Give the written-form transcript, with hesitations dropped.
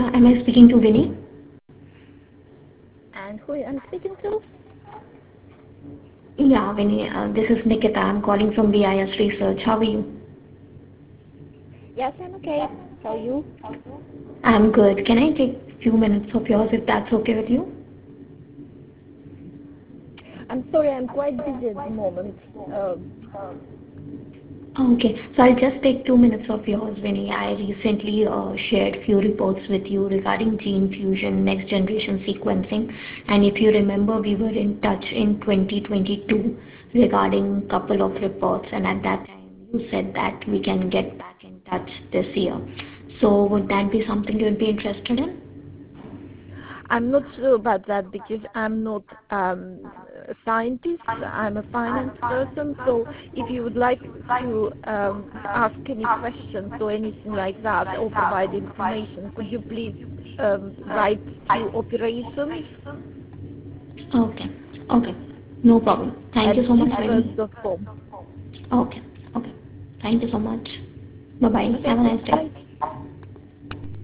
Am I speaking to Vinny? And who I'm speaking to? Yeah, Vinny, this is Nikita. I'm calling from BIS Research. How are you? Yes, I'm okay. How are you? I'm good. Can I take a few minutes of yours if that's okay with you? I'm sorry, I'm quite busy at the moment. Okay, so I'll just take 2 minutes of yours, Vinny. I recently shared few reports with you regarding gene fusion, next generation sequencing, and if you remember, we were in touch in 2022 regarding couple of reports, and at that time you said that we can get back in touch this year. So would that be something you'd be interested in? I'm not sure about that because I'm not a scientist. I'm a finance person. So if you would like to ask any questions or anything like that or provide information, could you please write to operations Okay, okay, no problem. Thank at you so much, Vinny. gisbirth.com? Okay, okay. Thank you so much. Bye bye. Okay, Have a nice day. bye.